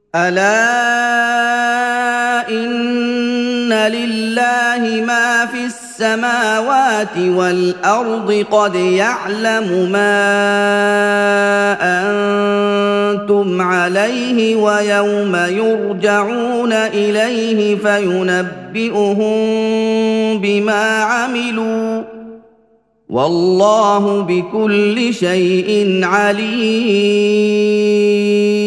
ألا إن لله ما في السماوات والأرض قد يعلم ما أنتم عليه ويوم يرجعون إليه فينبئهم بما عملوا والله بكل شيء عليم